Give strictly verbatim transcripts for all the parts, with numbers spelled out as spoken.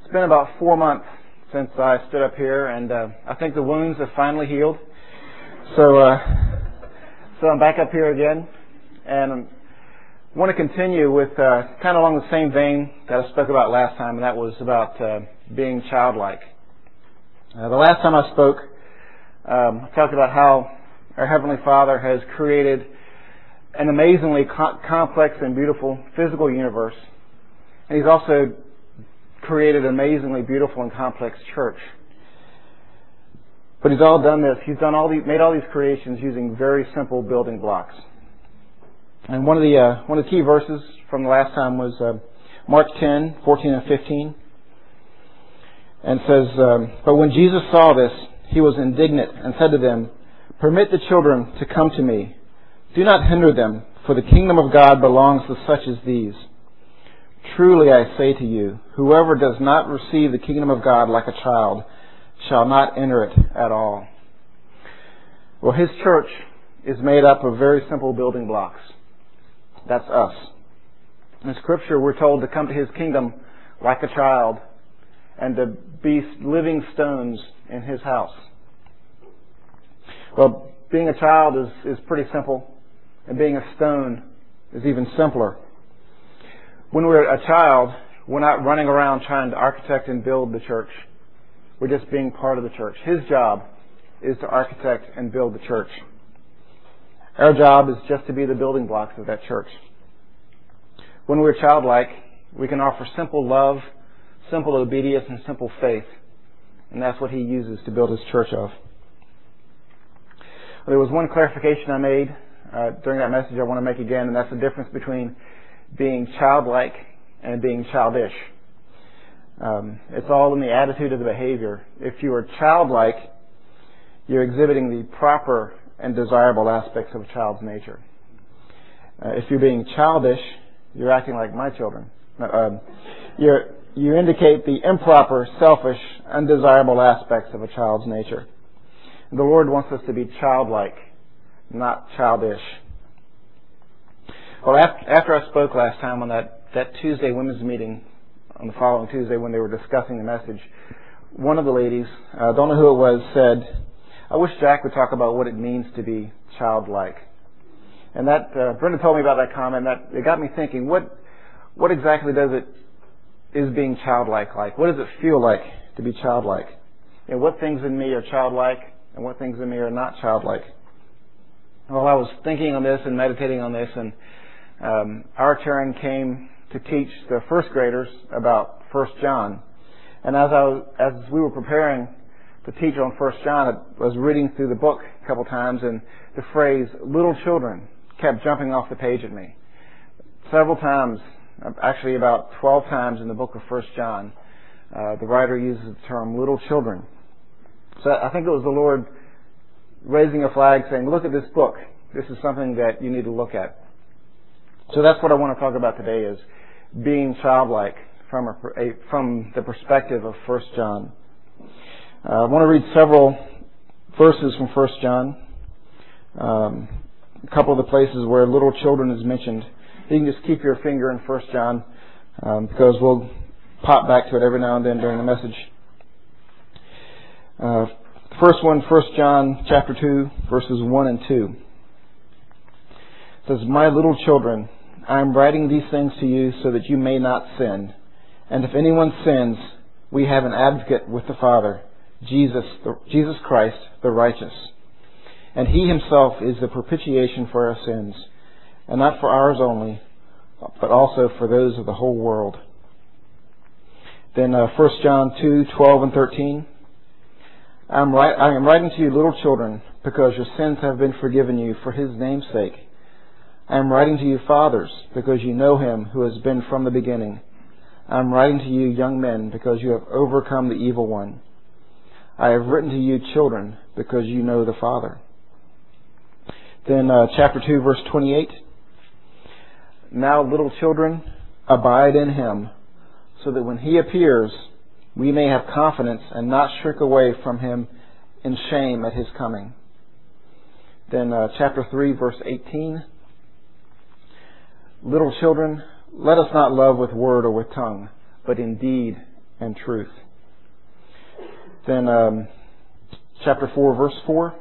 It's been about four months since I stood up here, and uh, I think the wounds have finally healed. So, uh, so I'm back up here again, and I want to continue with uh, kind of along the same vein that I spoke about last time, and that was about uh, being childlike. Uh, the last time I spoke, um, I talked about how our Heavenly Father has created an amazingly co- complex and beautiful physical universe, and He's also created an amazingly beautiful and complex church. But He's all done this. He's done all these, made all these creations using very simple building blocks. And one of the uh, one of the key verses from the last time was uh, Mark ten, fourteen and fifteen, and says, um, "But when Jesus saw this, He was indignant and said to them, 'Permit the children to come to me. Do not hinder them, for the kingdom of God belongs to such as these. Truly I say to you, whoever does not receive the kingdom of God like a child shall not enter it at all.'" Well, His church is made up of very simple building blocks. That's us. In Scripture, we're told to come to His kingdom like a child and to be living stones in His house. Well, being a child is, is pretty simple, and being a stone is even simpler. When we're a child, we're not running around trying to architect and build the church. We're just being part of the church. His job is to architect and build the church. Our job is just to be the building blocks of that church. When we're childlike, we can offer simple love, simple obedience, and simple faith. And that's what He uses to build His church of. There was one clarification I made uh, during that message I want to make again, and that's the difference between being childlike and being childish. Um, it's all in the attitude of the behavior. If you are childlike, you're exhibiting the proper and desirable aspects of a child's nature. Uh, if you're being childish, you're acting like my children. Uh, you're, you indicate the improper, selfish, undesirable aspects of a child's nature. The Lord wants us to be childlike, not childish. Well, after I spoke last time on that, that Tuesday women's meeting, on the following Tuesday when they were discussing the message, one of the ladies, I uh, don't know who it was, said, "I wish Jack would talk about what it means to be childlike." And that, uh, Brenda told me about that comment, that it got me thinking, what what exactly does it, is being childlike like? What does it feel like to be childlike? And what things in me are childlike and what things in me are not childlike? Well, I was thinking on this and meditating on this, and um, our turn came to teach the first graders about First John. And as I was, as we were preparing to teach on First John, I was reading through the book a couple times, and the phrase "little children" kept jumping off the page at me. Several times, actually about twelve times in the book of First John, uh, the writer uses the term "little children." So I think it was the Lord raising a flag saying, look at this book. This is something that you need to look at. So that's what I want to talk about today, is being childlike from a, a, from the perspective of First John. Uh, I want to read several verses from First John. Um, a couple of the places where little children is mentioned. You can just keep your finger in First John um, because we'll pop back to it every now and then during the message. Uh, first one, First John chapter two, verses one and two. It says, "My little children, I am writing these things to you so that you may not sin. And if anyone sins, we have an advocate with the Father, Jesus, the, Jesus Christ, the righteous. And He Himself is the propitiation for our sins, and not for ours only, but also for those of the whole world." Then uh, First John two, twelve and thirteen. I am, write, I am writing to you, little children, because your sins have been forgiven you for His name's sake. I am writing to you, fathers, because you know Him who has been from the beginning. I am writing to you, young men, because you have overcome the evil one. I have written to you, children, because you know the Father. Then uh, chapter two, verse twenty-eight. "Now, little children, abide in Him, so that when He appears, we may have confidence and not shrink away from Him in shame at His coming." Then uh, chapter three, verse eighteen. "Little children, let us not love with word or with tongue, but in deed and truth. Then um, chapter four, verse four.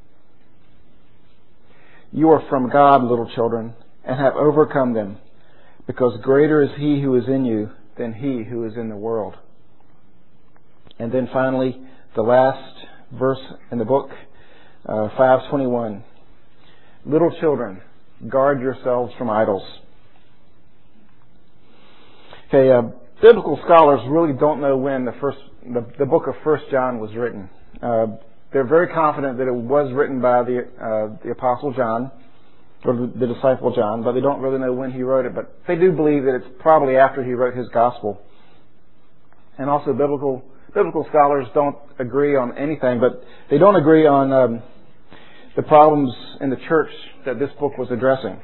You are from God, little children, and have overcome them, because greater is He who is in you than he who is in the world. And then finally, the last verse in the book, uh, five twenty-one. Little children, guard yourselves from idols. Okay, uh, biblical scholars really don't know when the first the, the book of First John was written. Uh, they're very confident that it was written by the uh, the Apostle John, or the, the disciple John, but they don't really know when he wrote it. But they do believe that it's probably after he wrote his gospel. And also, biblical biblical scholars don't agree on anything, but they don't agree on um, the problems in the church that this book was addressing.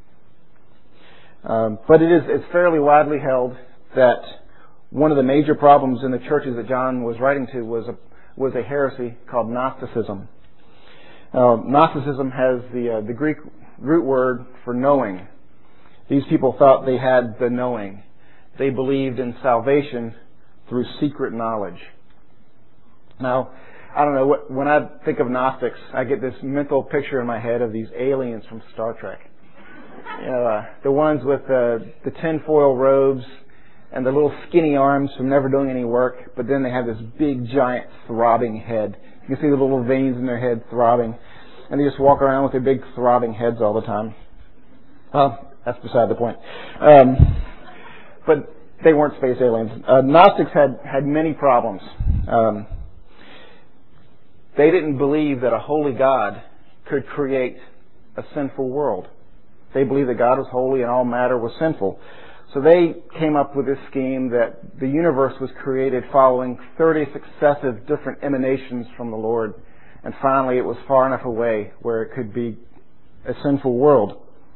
Um, but it is it's fairly widely held that one of the major problems in the churches that John was writing to was a was a heresy called Gnosticism. Uh, Gnosticism has the uh, the Greek root word for knowing. These people thought they had the knowing. They believed in salvation through secret knowledge. Now, I don't know, what, when I think of Gnostics, I get this mental picture in my head of these aliens from Star Trek. You know, uh, the ones with uh, the tinfoil robes and the little skinny arms from never doing any work, but then they have this big, giant, throbbing head. You can see the little veins in their head throbbing, and they just walk around with their big, throbbing heads all the time. Well, that's beside the point. Um, but they weren't space aliens. Uh, Gnostics had, had many problems. Um, they didn't believe that a holy God could create a sinful world. They believed that God was holy and all matter was sinful. So they came up with this scheme that the universe was created following thirty successive different emanations from the Lord. And finally it was far enough away where it could be a sinful world.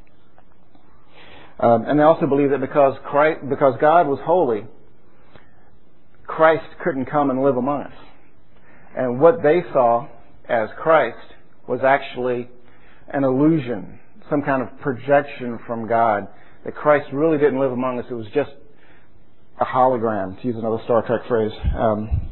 Um, and they also believed that because Christ, because God was holy, Christ couldn't come and live among us. And what they saw as Christ was actually an illusion, some kind of projection from God, that Christ really didn't live among us. It was just a hologram, to use another Star Trek phrase. Um,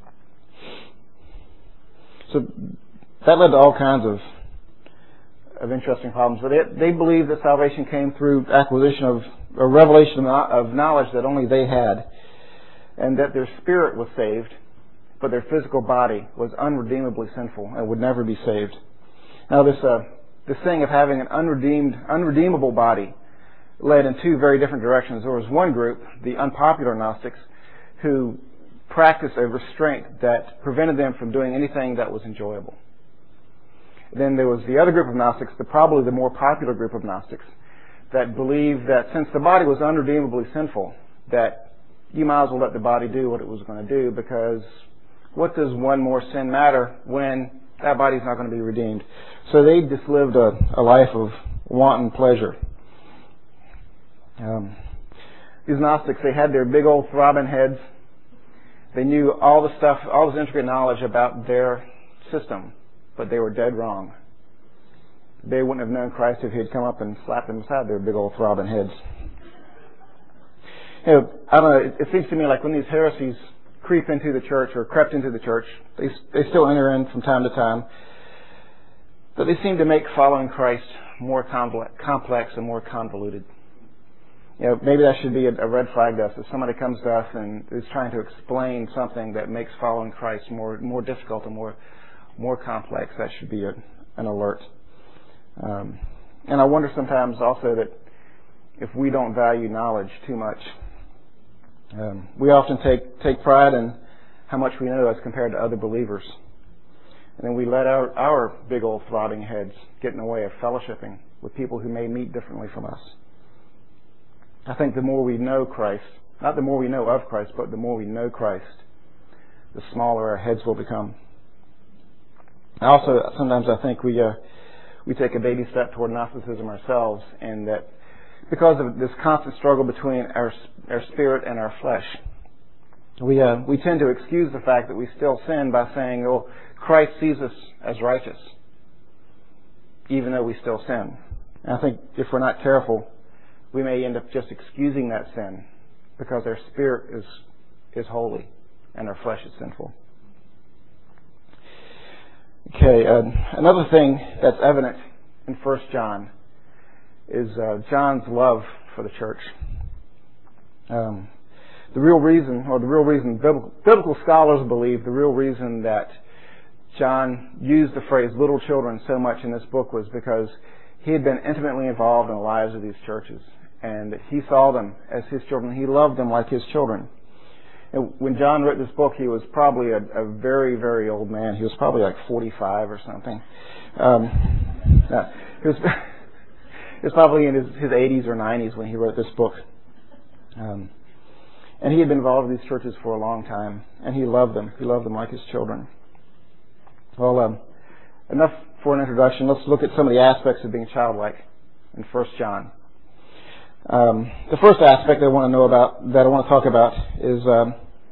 so that led to all kinds of of interesting problems. But they, they believed that salvation came through acquisition of a revelation of knowledge that only they had, and that their spirit was saved, but their physical body was unredeemably sinful and would never be saved. Now, this uh, this thing of having an unredeemed, unredeemable body led in two very different directions. There was one group, the unpopular Gnostics, who practiced a restraint that prevented them from doing anything that was enjoyable. Then there was the other group of Gnostics, the probably the more popular group of Gnostics, that believed that since the body was unredeemably sinful, that you might as well let the body do what it was going to do, because what does one more sin matter when that body's not going to be redeemed? So they just lived a, a life of wanton pleasure. Um, these Gnostics, they had their big old throbbing heads. They knew all the stuff, all this intricate knowledge about their system, but they were dead wrong. They wouldn't have known Christ if he had come up and slapped them beside their big old throbbing heads. You know, I don't know, it, it seems to me like when these heresies creep into the church or crept into the church, they, they still enter in from time to time, but they seem to make following Christ more complex and more convoluted. You know, maybe that should be a, a red flag to us. If somebody comes to us and is trying to explain something that makes following Christ more more difficult and more more complex, that should be a, an alert. Um, and I wonder sometimes also that if we don't value knowledge too much, um, we often take take pride in how much we know as compared to other believers, and then we let our our big old throbbing heads get in the way of fellowshipping with people who may meet differently from us. I think the more we know Christ, not the more we know of Christ, but the more we know Christ, the smaller our heads will become. Also, sometimes I think we uh, we take a baby step toward Gnosticism ourselves, and that because of this constant struggle between our our spirit and our flesh, we uh, we tend to excuse the fact that we still sin by saying, "Oh, Christ sees us as righteous, even though we still sin." And I think if we're not careful, we may end up just excusing that sin because our spirit is is holy and our flesh is sinful. Okay, uh, another thing that's evident in First John is uh, John's love for the church. Um, the real reason, or the real reason biblical, biblical scholars believe the real reason that John used the phrase little children so much in this book was because he had been intimately involved in the lives of these churches, and he saw them as his children. He loved them like his children. And when John wrote this book, he was probably a, a very, very old man. He was probably like forty-five or something. Um, no, he was he was probably in his, his eighties or nineties when he wrote this book. Um, and he had been involved with these churches for a long time, and he loved them. He loved them like his children. Well, um, enough for an introduction. Let's look at some of the aspects of being childlike in First John. Um, the first aspect I want to know about, that I want to talk about, is um,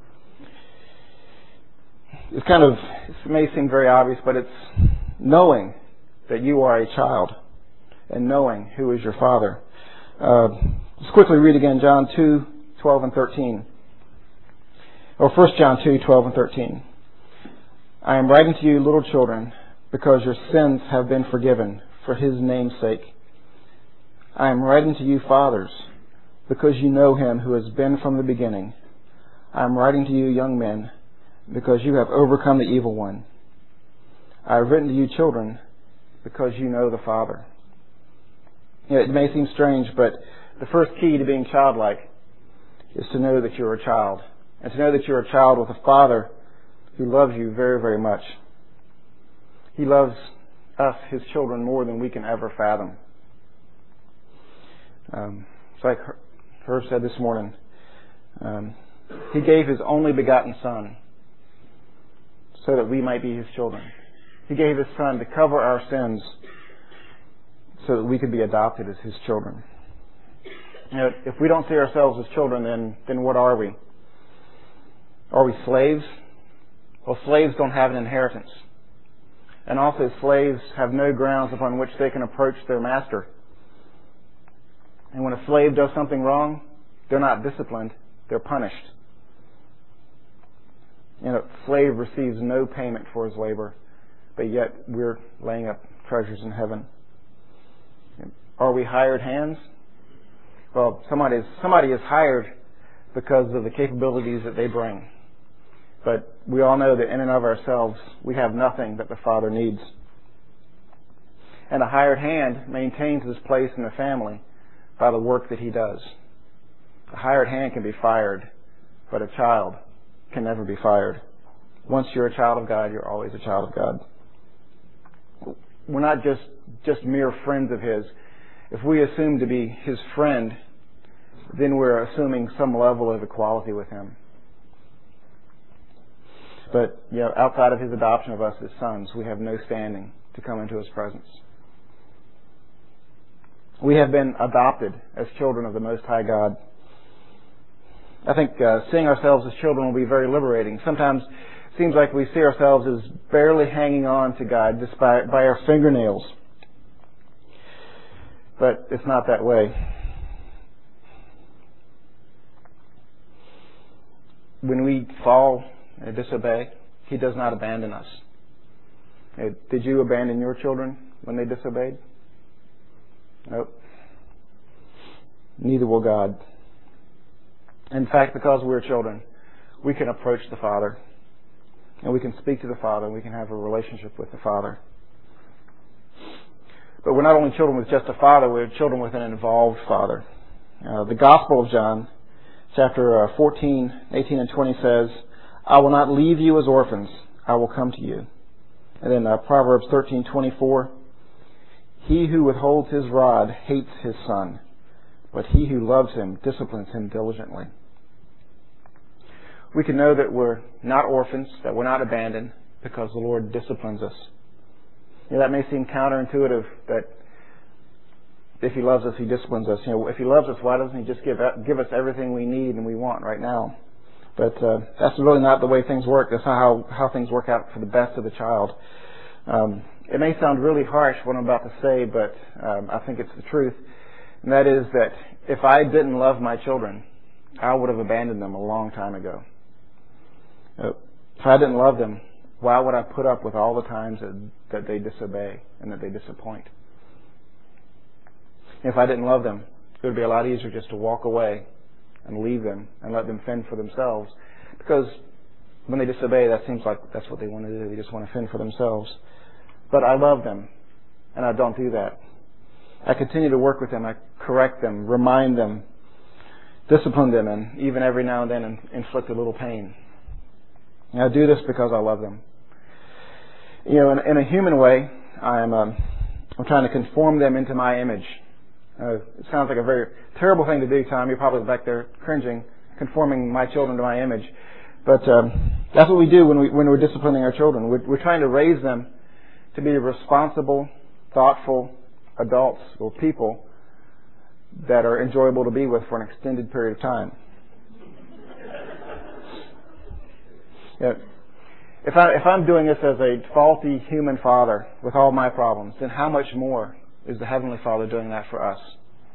it's kind of, it may seem very obvious, but it's knowing that you are a child and knowing who is your father. Uh, let's quickly read again John two, twelve and thirteen. Or First John two, twelve and thirteen. I am writing to you, little children, because your sins have been forgiven for his name's sake. I am writing to you, fathers, because you know him who has been from the beginning. I am writing to you, young men, because you have overcome the evil one. I have written to you, children, because you know the Father. You know, it may seem strange, but the first key to being childlike is to know that you're a child, and to know that you're a child with a Father who loves you very, very much. He loves us, his children, more than we can ever fathom. Um, it's like Herb said this morning. Um, he gave his only begotten Son so that we might be his children. He gave his Son to cover our sins so that we could be adopted as his children. You know, if we don't see ourselves as children, then then what are we? Are we slaves? Well, slaves don't have an inheritance. And also slaves have no grounds upon which they can approach their master. And when a slave does something wrong, they're not disciplined, they're punished. You know, a slave receives no payment for his labor, but yet we're laying up treasures in heaven. Are we hired hands? Well, somebody is, somebody is hired because of the capabilities that they bring. But we all know that in and of ourselves, we have nothing that the Father needs. And a hired hand maintains his place in the family by the work that he does. A hired hand can be fired, but a child can never be fired. Once you're a child of God, you're always a child of God. We're not just, just mere friends of his. If we assume to be his friend, then we're assuming some level of equality with him. But, you know, outside of his adoption of us as sons, we have no standing to come into his presence. We have been adopted as children of the Most High God. I think uh, seeing ourselves as children will be very liberating. Sometimes it seems like we see ourselves as barely hanging on to God just by, by our fingernails. But it's not that way. When we fall and disobey, he does not abandon us. Did you abandon your children when they disobeyed? Nope. Neither will God. In fact, because we're children, we can approach the Father, and we can speak to the Father, and we can have a relationship with the Father. But we're not only children with just a Father, we're children with an involved Father. Uh, the Gospel of John, chapter uh, fourteen, eighteen, and twenty says, I will not leave you as orphans, I will come to you. And then uh, Proverbs thirteen, twenty-four, he who withholds his rod hates his son, but he who loves him disciplines him diligently. We can know that we're not orphans, that we're not abandoned, because the Lord disciplines us. You know, that may seem counterintuitive, that if he loves us, he disciplines us. You know, if he loves us, why doesn't he just give give us everything we need and we want right now? But uh, that's really not the way things work. That's not how, how things work out for the best of the child. Um, it may sound really harsh what I'm about to say, but um, I think it's the truth. And that is that if I didn't love my children, I would have abandoned them a long time ago. Uh, if I didn't love them, why would I put up with all the times that, that they disobey and that they disappoint? If I didn't love them, it would be a lot easier just to walk away and leave them and let them fend for themselves. Because when they disobey, that seems like that's what they want to do. They just want to fend for themselves. But I love them, and I don't do that. I continue to work with them. I correct them, remind them, discipline them, and even every now and then inflict a little pain. And I do this because I love them. You know, in, in a human way, I'm, um, I'm trying to conform them into my image. Uh, it sounds like a very terrible thing to do, Tom. You're probably back there cringing, conforming my children to my image. But um, that's what we do when, we, when we're disciplining our children. We're, we're trying to raise them to be responsible, thoughtful adults or people that are enjoyable to be with for an extended period of time. Yeah. If, I, if I'm doing this as a faulty human father with all my problems, then how much more is the Heavenly Father doing that for us?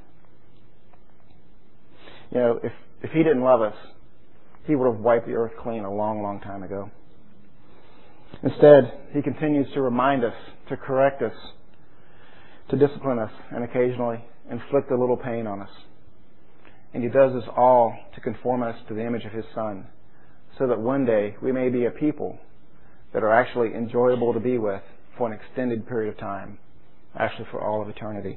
You know, if, if He didn't love us, He would have wiped the earth clean a long, long time ago. Instead, He continues to remind us, to correct us, to discipline us, and occasionally inflict a little pain on us. And He does this all to conform us to the image of His Son, so that one day we may be a people that are actually enjoyable to be with for an extended period of time, actually for all of eternity.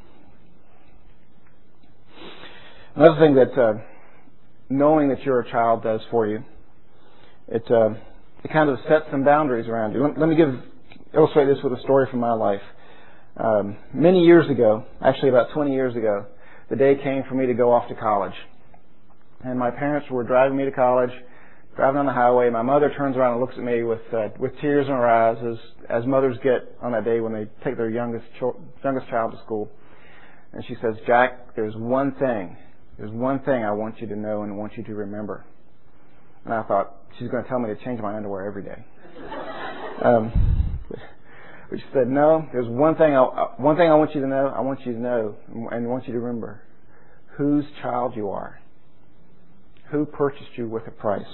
Another thing that uh, knowing that you're a child does for you, it uh, it kind of sets some boundaries around you. Let, let me give illustrate this with a story from my life. Um, many years ago, actually about twenty years ago, the day came for me to go off to college. And my parents were driving me to college, driving on the highway. My mother turns around and looks at me with uh, with tears in her eyes, as as mothers get on that day when they take their youngest cho- youngest child to school. And she says, "Jack, there's one thing, there's one thing I want you to know and want you to remember." And I thought, she's going to tell me to change my underwear every day. um, but she said, "No, there's one thing. I, one thing I want you to know. I want you to know, and I want you to remember, whose child you are, who purchased you with a price.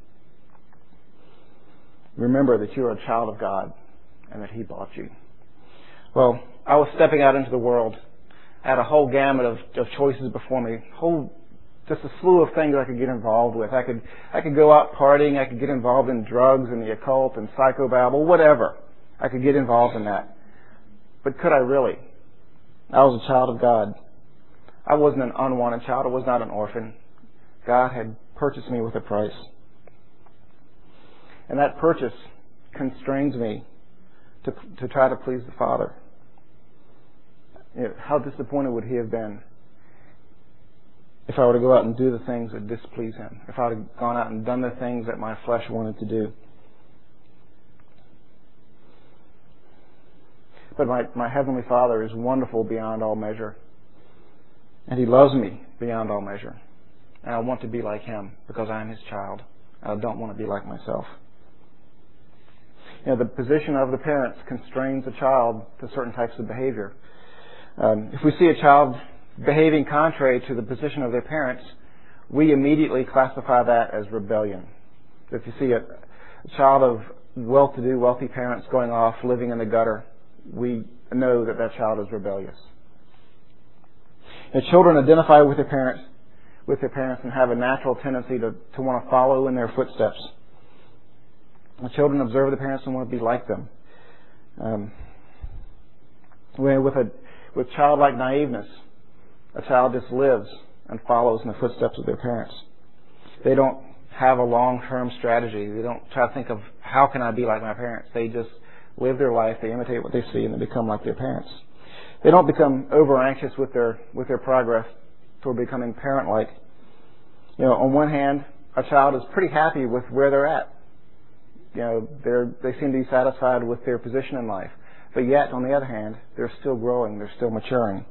Remember that you're a child of God and that He bought you." Well, I was stepping out into the world. I had a whole gamut of, of choices before me, whole just a slew of things I could get involved with. I could I could go out partying. I could get involved in drugs and the occult and psychobabble, whatever. I could get involved in that. But could I really? I was a child of God. I wasn't an unwanted child. I was not an orphan. God had purchased me with a price. And that purchase constrains me to to try to please the Father. You know, how disappointed would He have been if I were to go out and do the things that displease Him, if I would have gone out and done the things that my flesh wanted to do. But my, my Heavenly Father is wonderful beyond all measure. And He loves me beyond all measure. And I want to be like Him because I am His child. And I don't want to be like myself. You know, the position of the parents constrains a child to certain types of behavior. Um, if we see a child behaving contrary to the position of their parents, we immediately classify that as rebellion. If you see a, a child of well-to-do, wealthy parents going off, living in the gutter, we know that that child is rebellious. And children identify with their parents, with their parents, and have a natural tendency to, to want to follow in their footsteps. The children observe the parents and want to be like them. Um, with a with childlike naiveness, a child just lives and follows in the footsteps of their parents. They don't have a long-term strategy. They don't try to think of how can I be like my parents. They just live their life. They imitate what they see, and they become like their parents. They don't become over-anxious with their with their progress toward becoming parent-like. You know, on one hand, a child is pretty happy with where they're at. You know, they're they seem to be satisfied with their position in life. But yet, on the other hand, they're still growing. They're still maturing.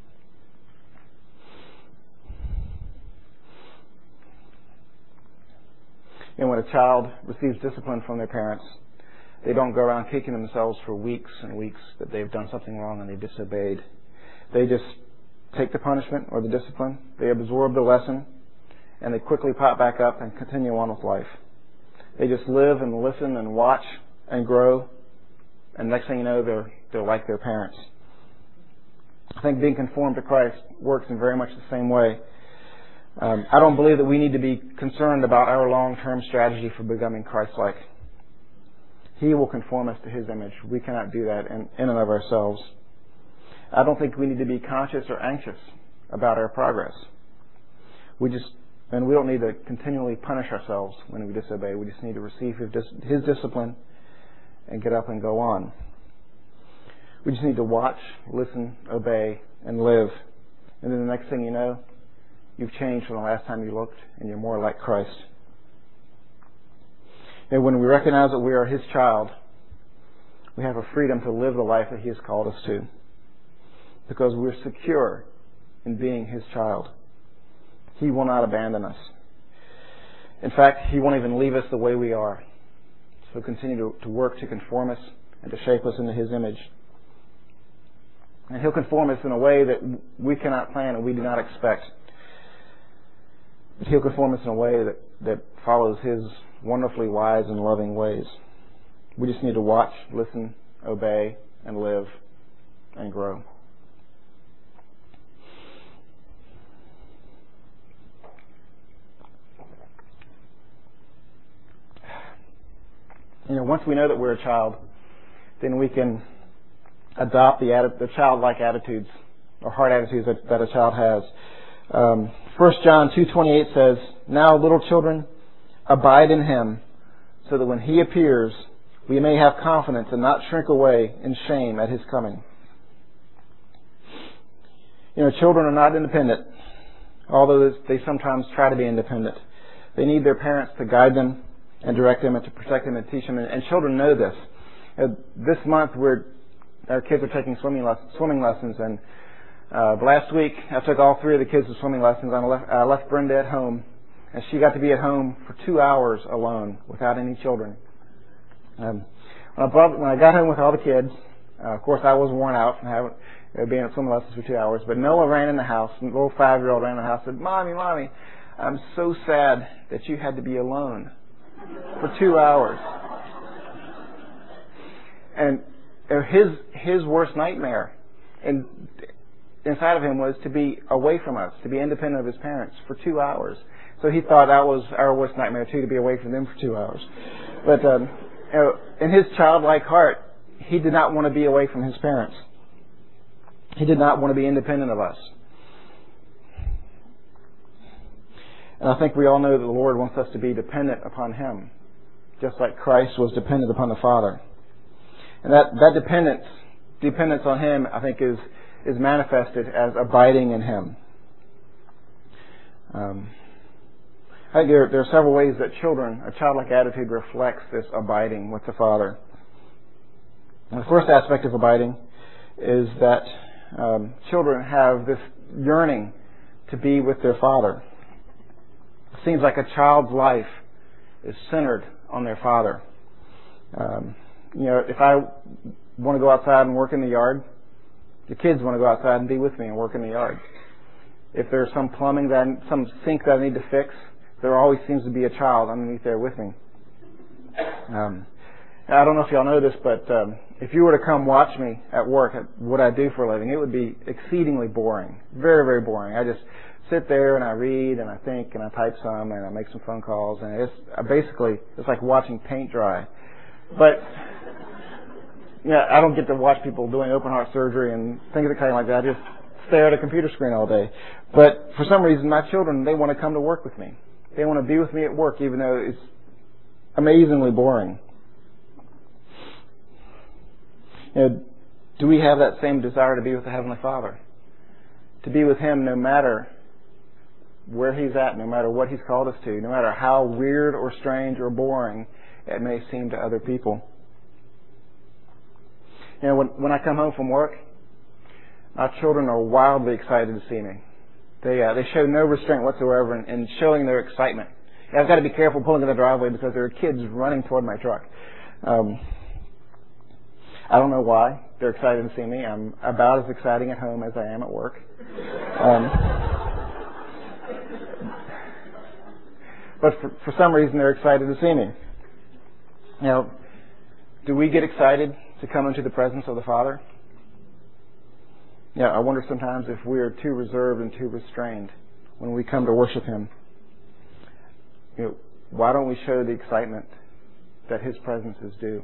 And when a child receives discipline from their parents, they don't go around kicking themselves for weeks and weeks that they've done something wrong and they've disobeyed. They just take the punishment or the discipline, they absorb the lesson, and they quickly pop back up and continue on with life. They just live and listen and watch and grow. And next thing you know, they're, they're like their parents. I think being conformed to Christ works in very much the same way. Um, I don't believe that we need to be concerned about our long-term strategy for becoming Christ-like. He will conform us to His image. We cannot do that in, in and of ourselves. I don't think we need to be conscious or anxious about our progress. We just, and we don't need to continually punish ourselves when we disobey. We just need to receive His, his discipline and get up and go on. We just need to watch, listen, obey, and live. And then the next thing you know, you've changed from the last time you looked, and you're more like Christ. And when we recognize that we are His child, we have a freedom to live the life that He has called us to, because we're secure in being His child. He will not abandon us. In fact, He won't even leave us the way we are. So continue to, to work to conform us and to shape us into His image. And He'll conform us in a way that we cannot plan and we do not expect. But He'll conform us in a way that, that follows His wonderfully wise and loving ways. We just need to watch, listen, obey, and live and grow. You know, once we know that we're a child, then we can adopt the, atti- the childlike attitudes or heart attitudes that, that a child has. Um, First John two twenty-eight says, "Now, little children, abide in Him, so that when He appears, we may have confidence and not shrink away in shame at His coming." You know, children are not independent, although they sometimes try to be independent. They need their parents to guide them and direct them and to protect them and teach them. And, and children know this. Uh, this month, we're, our kids are taking swimming, les- swimming lessons. And uh, last week, I took all three of the kids to swimming lessons. I left, I left Brenda at home. And she got to be at home for two hours alone without any children. Um, when, I brought, when I got home with all the kids, uh, of course I was worn out from having, uh, being at swimming lessons for two hours. But Noah ran in the house. The little five-year-old ran in the house and said, "Mommy, Mommy, I'm so sad that you had to be alone for two hours." And his his worst nightmare and inside of him was to be away from us, to be independent of his parents for two hours. So he thought that was our worst nightmare too, to be away from them for two hours. But um, you know, in his childlike heart, he did not want to be away from his parents. He did not want to be independent of us. And I think we all know that the Lord wants us to be dependent upon Him, just like Christ was dependent upon the Father. And that, that dependence, dependence on Him, I think, is, is manifested as abiding in Him. Um, I think there, there are several ways that children, a childlike attitude reflects this abiding with the Father. And the first aspect of abiding is that um, children have this yearning to be with their Father. It seems like a child's life is centered on their father. Um, you know, if I want to go outside and work in the yard, the kids want to go outside and be with me and work in the yard. If there's some plumbing, that some sink that I need to fix, there always seems to be a child underneath there with me. Um, I don't know if y'all know this, but um, if you were to come watch me at work, at what I do for a living, it would be exceedingly boring. Very, very boring. I just sit there and I read and I think and I type some and I make some phone calls, and it's I basically it's like watching paint dry. But yeah, I don't get to watch people doing open heart surgery and things kind of like that. I just stare at a computer screen all day. But for some reason, my children, they want to come to work with me. They want to be with me at work, even though it's amazingly boring. You know, do we have that same desire to be with the Heavenly Father? To be with Him no matter where He's at, no matter what He's called us to, no matter how weird or strange or boring it may seem to other people. You know, when, when I come home from work, my children are wildly excited to see me. They uh, they show no restraint whatsoever in, in showing their excitement. And I've got to be careful pulling in the driveway because there are kids running toward my truck. Um, I don't know why they're excited to see me. I'm about as exciting at home as I am at work. Um, but for, for some reason, they're excited to see me. Now, do we get excited to come into the presence of the Father? Yeah, I wonder sometimes if we are too reserved and too restrained when we come to worship Him. You know, why don't we show the excitement that His presence is due?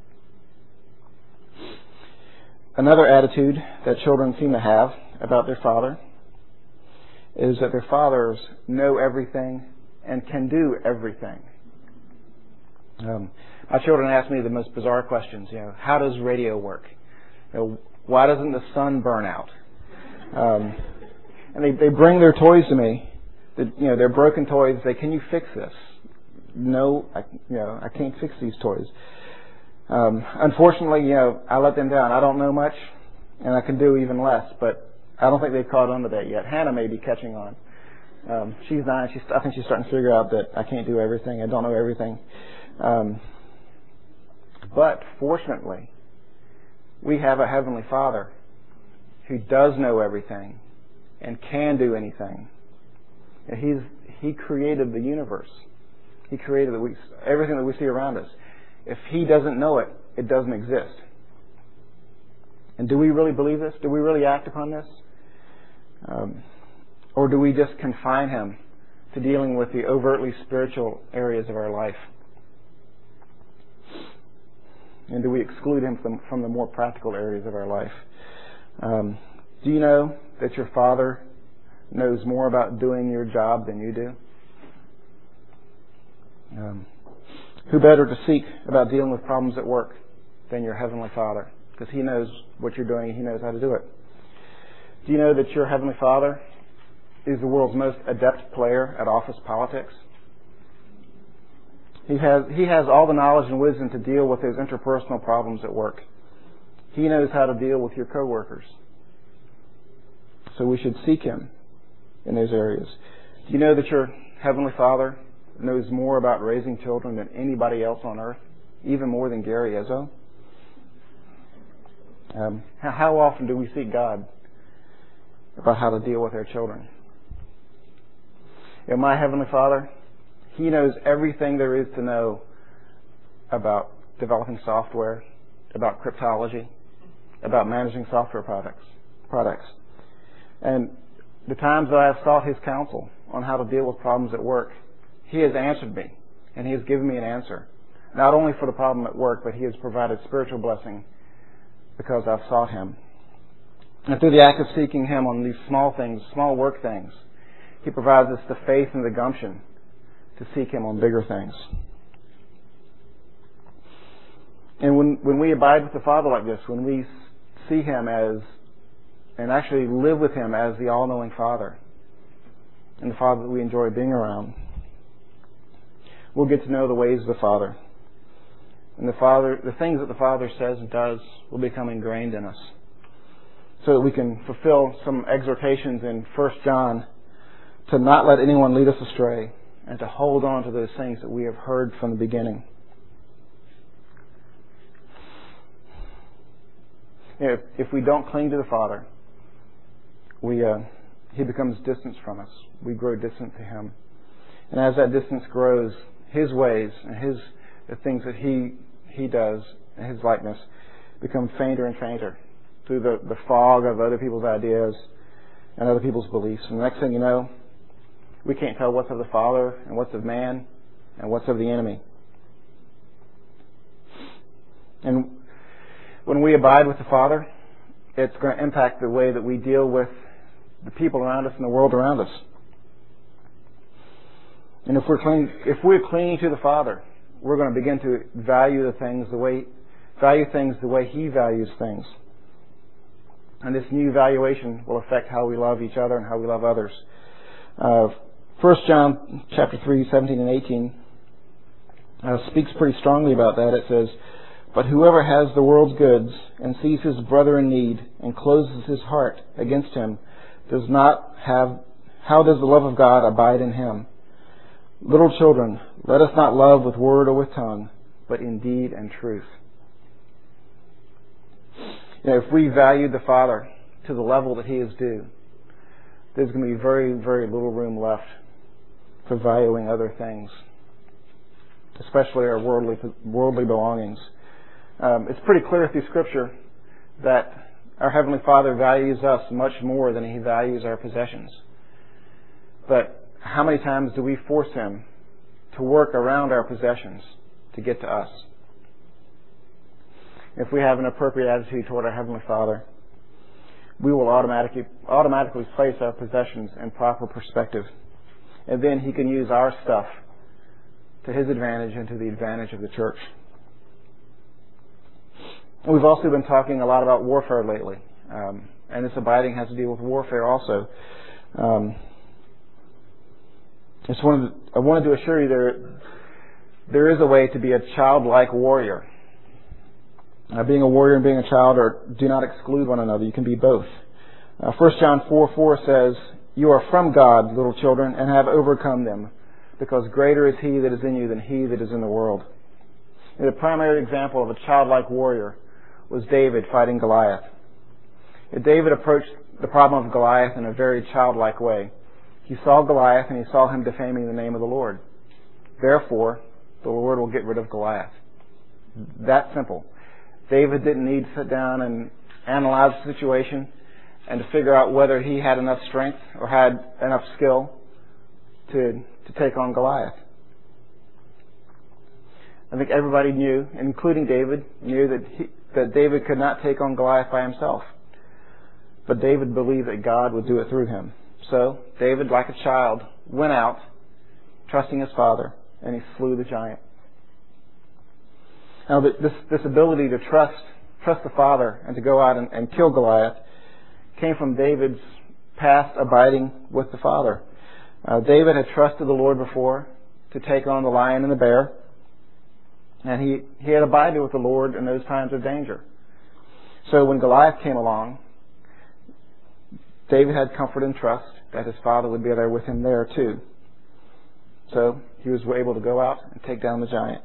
Another attitude that children seem to have about their father is that their fathers know everything and can do everything. Um, my children ask me the most bizarre questions. You know, how does radio work? You know, why doesn't the sun burn out? Um, and they, they bring their toys to me. The, you know, their broken toys. They say, can you fix this? No, I, you know, I can't fix these toys. Um, unfortunately, you know, I let them down. I don't know much, and I can do even less. But I don't think they've caught on to that yet. Hannah may be catching on. Um, she's nine. She's, I think she's starting to figure out that I can't do everything. I don't know everything. Um, but fortunately, we have a Heavenly Father who does know everything and can do anything. And he's He created the universe. He created the, we, everything that we see around us. If He doesn't know it, it doesn't exist. And do we really believe this? Do we really act upon this? Um, or do we just confine Him to dealing with the overtly spiritual areas of our life? And do we exclude Him from, from the more practical areas of our life? Um, do you know that your Father knows more about doing your job than you do? Um, who better to seek about dealing with problems at work than your Heavenly Father? Because He knows what you're doing. He knows how to do it. Do you know that your Heavenly Father is the world's most adept player at office politics? He has, he has all the knowledge and wisdom to deal with those interpersonal problems at work. He knows how to deal with your coworkers. So we should seek Him in those areas. Do you know that your Heavenly Father knows more about raising children than anybody else on earth? Even more than Gary Ezzo? Um, how often do we seek God about how to deal with our children? You know, my Heavenly Father, He knows everything there is to know about developing software, about cryptology, about managing software products. products. And the times that I have sought His counsel on how to deal with problems at work, He has answered me, and He has given me an answer. Not only for the problem at work, but He has provided spiritual blessing because I've sought Him. And through the act of seeking Him on these small things, small work things, He provides us the faith and the gumption to seek Him on bigger things. And when, when we abide with the Father like this, when we see Him as, and actually live with Him as the all-knowing Father, and the Father that we enjoy being around, we'll get to know the ways of the Father. And the Father, the things that the Father says and does will become ingrained in us, so that we can fulfill some exhortations in First John to not let anyone lead us astray, and to hold on to those things that we have heard from the beginning. If, if we don't cling to the Father, we uh, He becomes distant from us. We grow distant to Him. And as that distance grows, His ways and His the things that He He does, and His likeness, become fainter and fainter through the, the fog of other people's ideas and other people's beliefs. And the next thing you know, we can't tell what's of the Father and what's of man and what's of the enemy. And when we abide with the Father, it's going to impact the way that we deal with the people around us and the world around us. And if we're clinging, if we're clinging to the Father, we're going to begin to value the things the way value things the way He values things. And this new valuation will affect how we love each other and how we love others. Uh, First John chapter three, seventeen and eighteen uh, speaks pretty strongly about that. It says, "But whoever has the world's goods and sees his brother in need and closes his heart against him does not have, how does the love of God abide in him? Little children, let us not love with word or with tongue, but in deed and truth." You know, if we value the Father to the level that He is due, there's going to be very, very little room left for valuing other things. especially our worldly worldly belongings. Um, it's pretty clear through Scripture that our Heavenly Father values us much more than He values our possessions. But how many times do we force Him to work around our possessions to get to us? If we have an appropriate attitude toward our Heavenly Father, we will automatically automatically place our possessions in proper perspective. And then He can use our stuff to His advantage and to the advantage of the church. And we've also been talking a lot about warfare lately. Um, and this abiding has to deal with warfare also. Um, I just wanted to, I wanted to assure you there, there is a way to be a childlike warrior. Uh, being a warrior and being a child are, do not exclude one another. You can be both. Uh, First John four four says, "You are from God, little children, and have overcome them, because greater is He that is in you than he that is in the world." And the primary example of a childlike warrior was David fighting Goliath. And David approached the problem of Goliath in a very childlike way. He saw Goliath and he saw him defaming the name of the Lord. Therefore, the Lord will get rid of Goliath. That simple. David didn't need to sit down and analyze the situation and to figure out whether he had enough strength or had enough skill to to take on Goliath. I think everybody knew, including David, knew that he, that David could not take on Goliath by himself. But David believed that God would do it through him. So David, like a child, went out, trusting his father, and he slew the giant. Now, this, this ability to trust trust the Father and to go out and, and kill Goliath came from David's past abiding with the Father. Uh, David had trusted the Lord before to take on the lion and the bear, and he, he had abided with the Lord in those times of danger. So when Goliath came along, David had comfort and trust that his father would be there with him there too. So he was able to go out and take down the giant.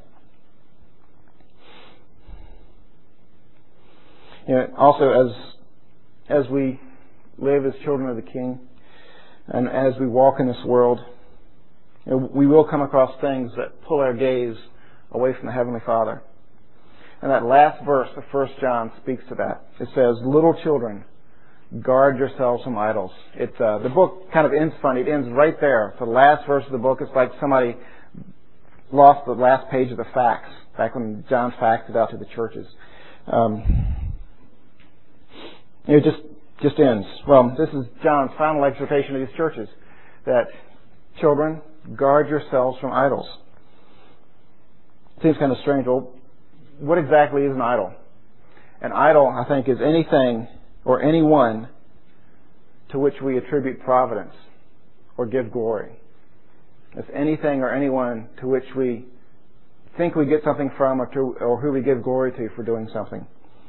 You know, also, as as we live as children of the King, and as we walk in this world, you know, we will come across things that pull our gaze away from the Heavenly Father. And that last verse of First John speaks to that. It says, "Little children, guard yourselves from idols." It uh, the book kind of ends funny. It ends right there. The last verse of the book, it's like somebody lost the last page of the facts back when John faxed it out to the churches. Um, It just just ends. Well, this is John's final exhortation to these churches, that children, guard yourselves from idols. It seems kind of strange. Well, what exactly is an idol? An idol, I think, is anything or anyone to which we attribute providence or give glory. It's anything or anyone to which we think we get something from, or, to, or who we give glory to for doing something.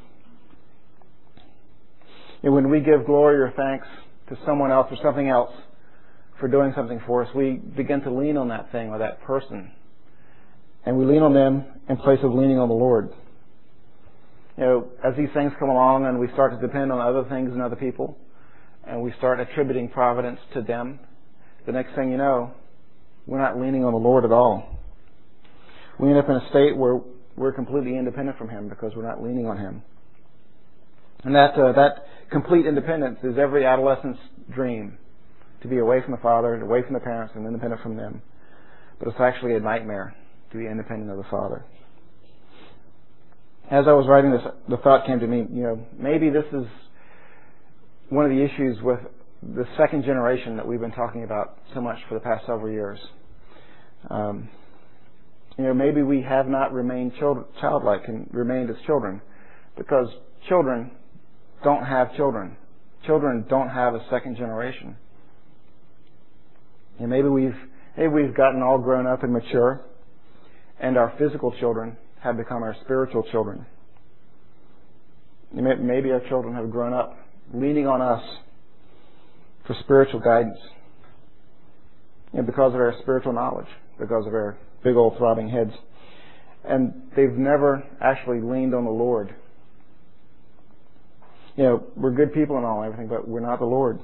And when we give glory or thanks to someone else or something else for doing something for us, we begin to lean on that thing or that person. And we lean on them in place of leaning on the Lord. You know, as these things come along and we start to depend on other things and other people, and we start attributing providence to them, the next thing you know, we're not leaning on the Lord at all. We end up in a state where we're completely independent from Him because we're not leaning on Him. And that uh, that complete independence is every adolescent's dream, to be away from the Father, away from the parents, and independent from them. But it's actually a nightmare to be independent of the Father. As I was writing this, the thought came to me, you know, maybe this is one of the issues with the second generation that we've been talking about so much for the past several years. Um, you know, maybe we have not remained child, childlike and remained as children, because children don't have children. Children don't have a second generation. And maybe we've maybe we've gotten all grown up and mature, and our physical children have become our spiritual children. Maybe our children have grown up leaning on us for spiritual guidance, you know, because of our spiritual knowledge, because of our big old throbbing heads. And they've never actually leaned on the Lord. You know, we're good people and all and everything, but we're not the Lord.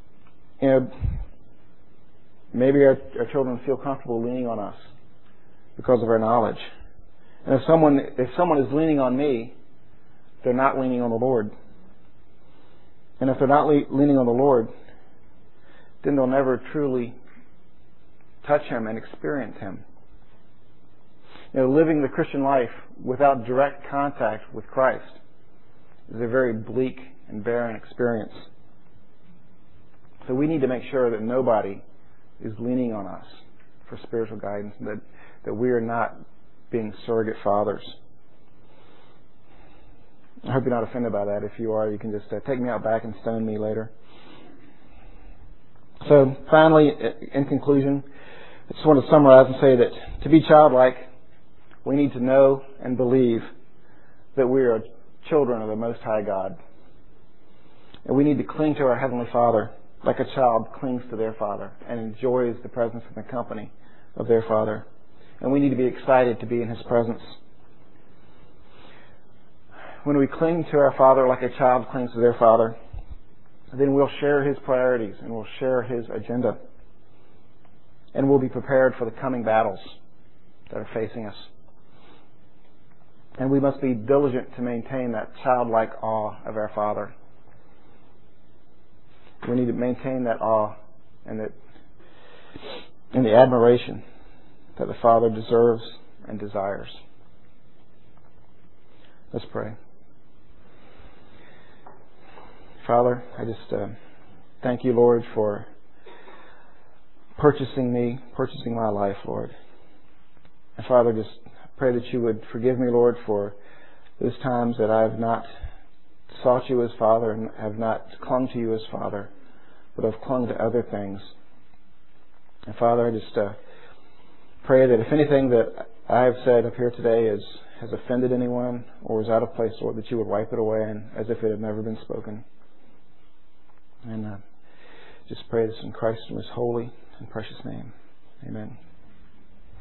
You know, maybe our, our children feel comfortable leaning on us because of our knowledge. And if someone if someone is leaning on me, they're not leaning on the Lord. And if they're not le- leaning on the Lord, then they'll never truly touch Him and experience Him. You know, living the Christian life without direct contact with Christ is a very bleak and barren experience. So we need to make sure that nobody is leaning on us for spiritual guidance, and that, that we are not being surrogate fathers. I hope you're not offended by that. If you are, you can just uh, take me out back and stone me later. So finally, in conclusion, I just want to summarize and say that to be childlike, we need to know and believe that we are children of the Most High God. And we need to cling to our Heavenly Father like a child clings to their father and enjoys the presence and the company of their father. And we need to be excited to be in His presence. When we cling to our Father like a child clings to their father, then we'll share His priorities and we'll share His agenda. And we'll be prepared for the coming battles that are facing us. And we must be diligent to maintain that childlike awe of our Father. We need to maintain that awe and that and the admiration that the Father deserves and desires. Let's pray. Father, I just uh, thank You, Lord, for purchasing me, purchasing my life, Lord. And Father, just pray that You would forgive me, Lord, for those times that I have not sought You as Father and have not clung to You as Father, but have clung to other things. And Father, I just uh, pray that if anything that I have said up here today is, has offended anyone or is out of place, Lord, that You would wipe it away and as if it had never been spoken. And uh, just pray this in Christ's most holy and precious name. Amen.